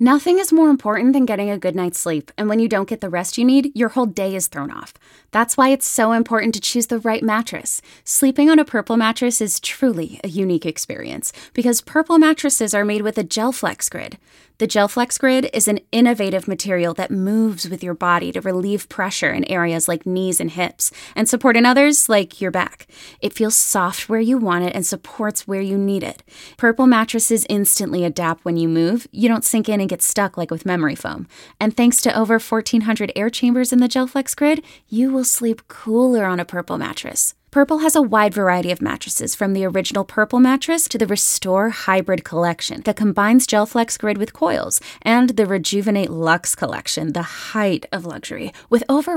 Nothing is more important than getting a good night's sleep, and when you don't get the rest you need, your whole day is thrown off. That's why it's so important to choose the right mattress. Sleeping on a Purple mattress is truly a unique experience, because Purple mattresses are made with a GelFlex Grid. The GelFlex Grid is an innovative material that moves with your body to relieve pressure in areas like knees and hips, and support in others like your back. It feels soft where you want it and supports where you need it. Purple mattresses instantly adapt when you move. You don't sink in and get stuck like with memory foam. And thanks to over 1,400 air chambers in the GelFlex Grid, you will sleep cooler on a Purple mattress. Purple has a wide variety of mattresses, from the original Purple mattress to the Restore Hybrid collection that combines GelFlex Grid with coils, and the Rejuvenate Luxe collection, the height of luxury, with over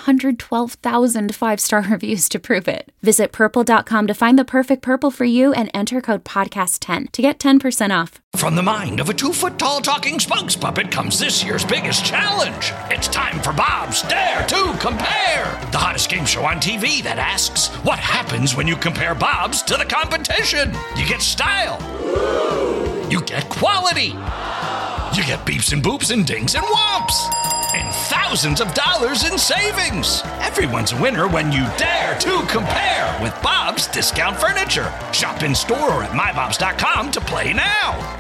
112,000 five-star reviews to prove it. Visit purple.com to find the perfect Purple for you and enter code podcast10 to get 10% off. From the mind of a 2-foot-tall talking spokes puppet comes this year's biggest challenge. It's time for Bob's Dare to Compare, the hottest game show on TV that asks, what happens when you compare Bob's to the competition? You get style. You get quality. You get beeps and boops and dings and whomps. And thousands of dollars in savings. Everyone's a winner when you dare to compare with Bob's Discount Furniture. Shop in store or at mybobs.com to play now.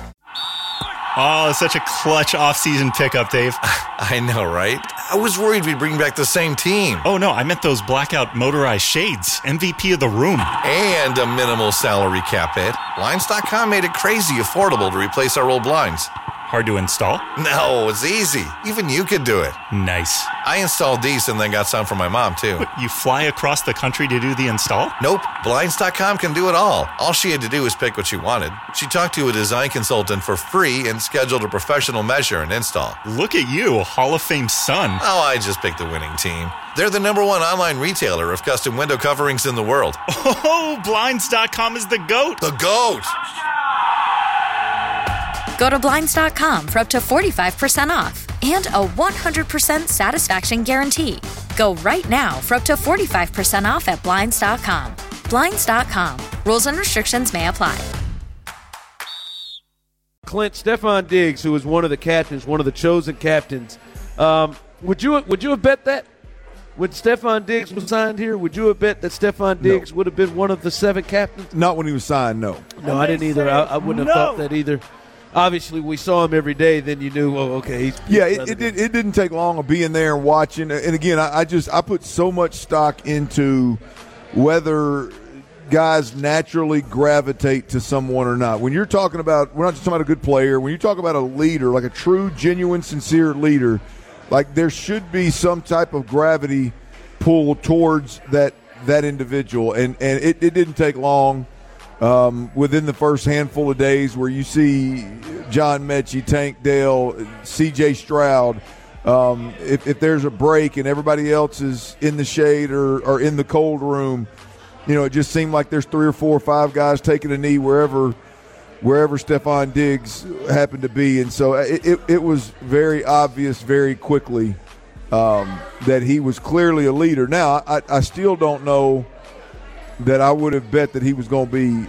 Oh, such a clutch off-season pickup, Dave. I know, right? I was worried we'd bring back the same team. Oh, no, I meant those blackout motorized shades. MVP of the room. And a minimal salary cap hit. Blinds.com made it crazy affordable to replace our old blinds. Hard to install? No, it's easy. Even you could do it. Nice. I installed these and then got some for my mom, too. What, you fly across the country to do the install? Nope. Blinds.com can do it all. All she had to do was pick what she wanted. She talked to a design consultant for free and scheduled a professional measure and install. Look at you, Hall of Fame son. Oh, I just picked the winning team. They're the #1 online retailer of custom window coverings in the world. Oh, Blinds.com is the GOAT. The GOAT! Go to Blinds.com for up to 45% off and a 100% satisfaction guarantee. Go right now for up to 45% off at Blinds.com. Blinds.com. Rules and restrictions may apply. Clint, Stefon Diggs, who was one of the captains, one of the chosen captains, would you have bet that? When Stefon Diggs was signed here, would you have bet that Stefon Diggs would have been one of the 7 captains? Not when he was signed, no. No, I didn't either. I wouldn't have thought that either. Obviously, we saw him every day. Then you knew, oh, okay. It didn't take long of being there and watching. And again, I put so much stock into whether guys naturally gravitate to someone or not. When you're talking about, we're not just talking about a good player. When you talk about a leader, like a true, genuine, sincere leader, like there should be some type of gravity pull towards that individual. And it didn't take long. Within the first handful of days where you see John Mechie, Tank Dell, C.J. Stroud, if there's a break and everybody else is in the shade or in the cold room, it just seemed like there's 3 or 4 or 5 guys taking a knee wherever Stefon Diggs happened to be. And so it was very obvious very quickly that he was clearly a leader. Now, I still don't know that I would have bet that he was going to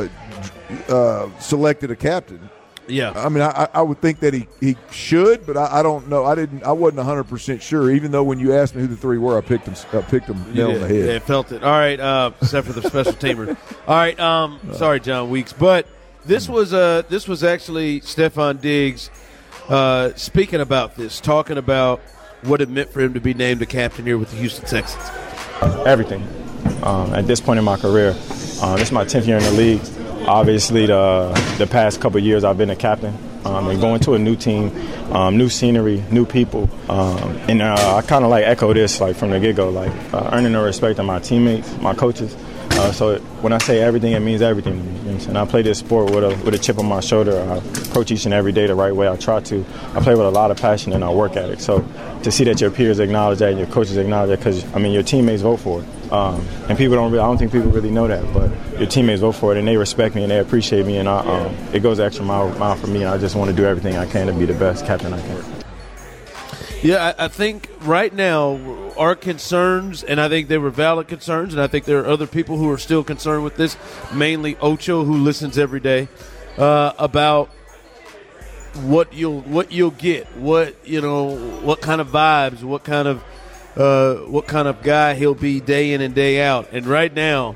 be selected a captain. Yeah. I mean, I would think that he should, but I don't know. I wasn't 100% sure, even though when you asked me who the 3 were, I picked them nail on the head. Yeah, felt it. All right, except for the special teamer. All right, sorry, John Weeks. But this was actually Stefon Diggs speaking about this, talking about what it meant for him to be named a captain here with the Houston Texans. Everything. At this point in my career, this is my 10th year in the league. Obviously, the past couple of years I've been a captain, and going to a new team, new scenery, new people, and I kind of echo this from the get-go, earning the respect of my teammates, my coaches. So when I say everything, it means everything to me. You know what I'm saying? I play this sport with a chip on my shoulder. I approach each and every day the right way. I try to. I play with a lot of passion and I work at it. So to see that your peers acknowledge that and your coaches acknowledge that, because your teammates vote for it, and people I don't think people really know that, but your teammates vote for it and they respect me and they appreciate me, and it goes the extra mile for me. And I just want to do everything I can to be the best captain I can. Yeah, I think right now our concerns, and I think they were valid concerns, and I think there are other people who are still concerned with this, mainly Ocho, who listens every day, about what you'll get, what kind of vibes, what kind of guy he'll be day in and day out. And right now,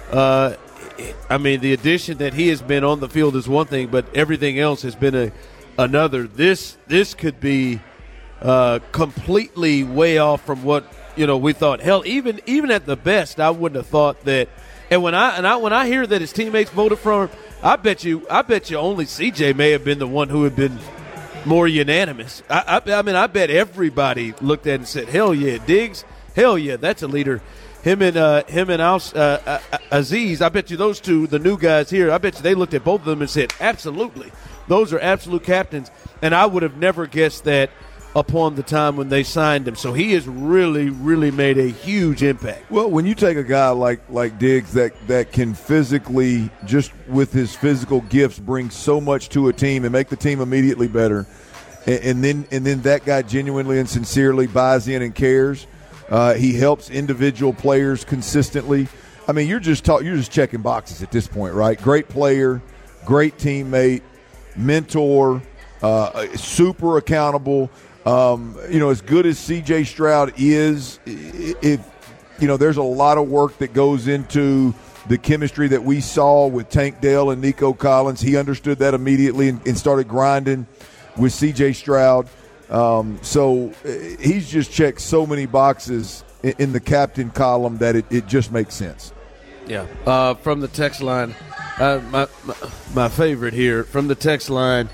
the addition that he has been on the field is one thing, but everything else has been another. This could be completely way off from what we thought. Hell, even at the best, I wouldn't have thought that. And when I hear that his teammates voted for him, I bet you only CJ may have been the one who had been more unanimous. I bet everybody looked at it and said, "Hell yeah, Diggs! Hell yeah, that's a leader." Him and Azeez, I bet you those two, the new guys here, I bet you they looked at both of them and said, "Absolutely, those are absolute captains." And I would have never guessed that upon the time when they signed him. So he has really, really made a huge impact. Well, when you take a guy like Diggs that can physically, just with his physical gifts, bring so much to a team and make the team immediately better, and then that guy genuinely and sincerely buys in and cares. He helps individual players consistently. I mean, you're just checking boxes at this point, right? Great player, great teammate, mentor, super accountable. As good as C.J. Stroud is, there's a lot of work that goes into the chemistry that we saw with Tank Dell and Nico Collins. He understood that immediately and started grinding with C.J. Stroud. So he's just checked so many boxes in the captain column that it just makes sense. Yeah. From the text line, my favorite here, from the text line,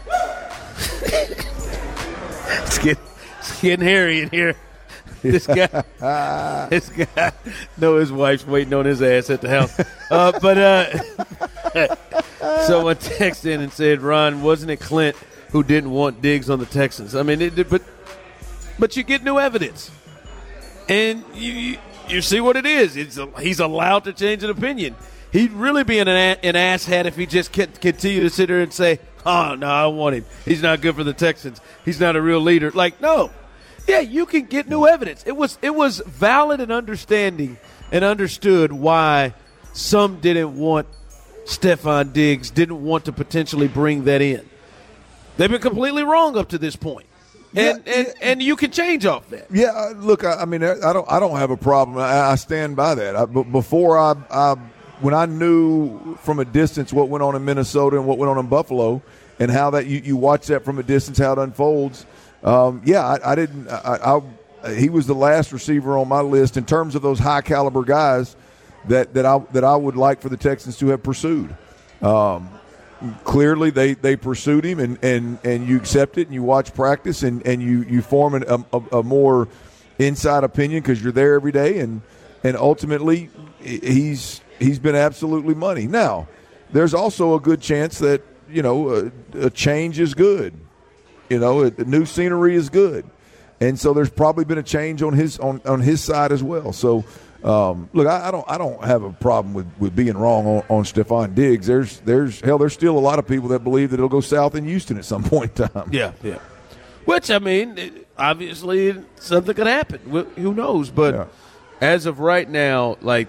it's getting hairy in here. This guy, know his wife's waiting on his ass at the house. Someone texted in and said, "Ron, wasn't it Clint who didn't want Diggs on the Texans?" I mean, but you get new evidence, and you see what it is. He's allowed to change an opinion. He'd really be an asshat if he just continue to sit there and say, "Oh no, I don't want him. He's not good for the Texans. He's not a real leader." Like, no, yeah, you can get new evidence. It was valid and understood why some didn't want Stefon Diggs, didn't want to potentially bring that in. They've been completely wrong up to this point. And you can change off that. Yeah, look, I don't have a problem. I stand by that. Before when I knew from a distance what went on in Minnesota and what went on in Buffalo, and how that you watch that from a distance, how it unfolds. I didn't. He was the last receiver on my list in terms of those high caliber guys that I would like for the Texans to have pursued. Clearly, they pursued him, and you accept it, and you watch practice, and you form a more inside opinion because you're there every day, and ultimately he's been absolutely money. Now, there's also a good chance that a change is good. New scenery is good, and so there's probably been a change on his side as well. So. Look, I don't have a problem with being wrong on Stefon Diggs. There's still a lot of people that believe that it'll go south in Houston at some point in time. Yeah. Which, obviously something could happen. Who knows? But as of right now, he's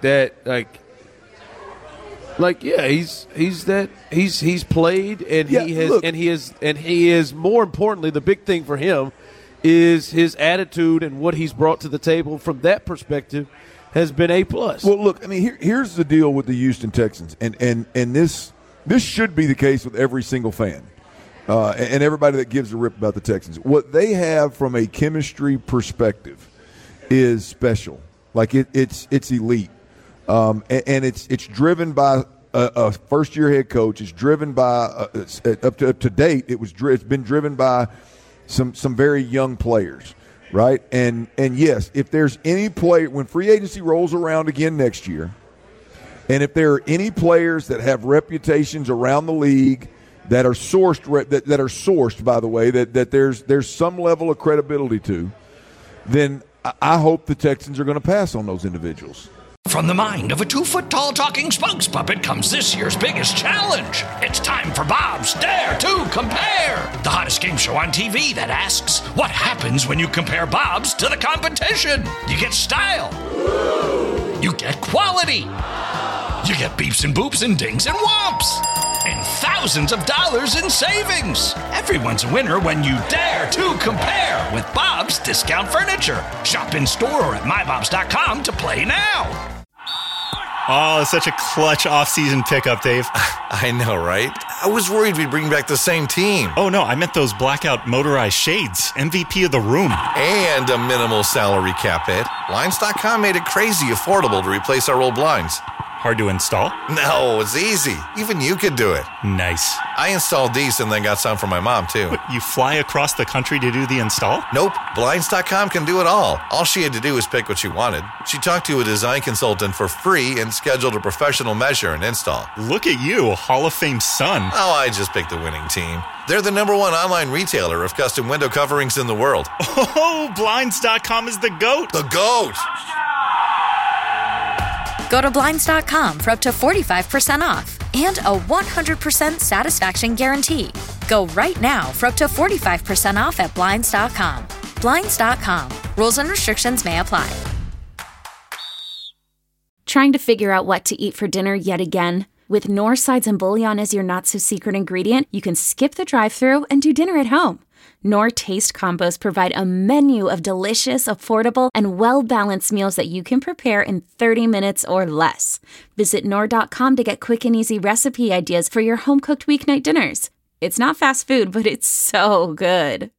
played, and he is more importantly, the big thing for him is his attitude and what he's brought to the table from that perspective. Has been A+. Well, look, here's the deal with the Houston Texans, and this should be the case with every single fan and everybody that gives a rip about the Texans. What they have from a chemistry perspective is special. Like it's elite, and it's driven by a first-year head coach. It's driven by up to date. It's been driven by some very young players. Right, and yes, if there's any player when free agency rolls around again next year, and if there are any players that have reputations around the league that are sourced, by the way, that there's some level of credibility to, then I hope the Texans are going to pass on those individuals. From the mind of a 2-foot-tall talking spokes puppet comes this year's biggest challenge. It's time for Bob's Dare to Compare, the hottest game show on TV that asks, what happens when you compare Bob's to the competition? You get style. You get quality. You get beeps and boops and dings and whomps. and thousands of dollars in savings. Everyone's a winner when you dare to compare with Bob's Discount Furniture. Shop in store or at mybobs.com to play now. Oh, such a clutch off-season pickup, Dave. I know, right? I was worried we'd bring back the same team. Oh, no, I meant those blackout motorized shades. MVP of the room. And a minimal salary cap hit. Blinds.com made it crazy affordable to replace our old blinds. Hard to install? No, it's easy. Even you could do it. Nice. I installed these and then got some for my mom, too. But you fly across the country to do the install? Nope. Blinds.com can do it all. All she had to do was pick what she wanted. She talked to a design consultant for free and scheduled a professional measure and install. Look at you, Hall of Fame son. Oh, I just picked the winning team. They're the #1 online retailer of custom window coverings in the world. Oh, Blinds.com is the GOAT. The GOAT! Go to Blinds.com for up to 45% off and a 100% satisfaction guarantee. Go right now for up to 45% off at Blinds.com. Blinds.com. Rules and restrictions may apply. Trying to figure out what to eat for dinner yet again? With Knorr sides and bouillon as your not-so-secret ingredient, you can skip the drive-thru and do dinner at home. Knorr Taste Combos provide a menu of delicious, affordable, and well-balanced meals that you can prepare in 30 minutes or less. Visit Knorr.com to get quick and easy recipe ideas for your home-cooked weeknight dinners. It's not fast food, but it's so good.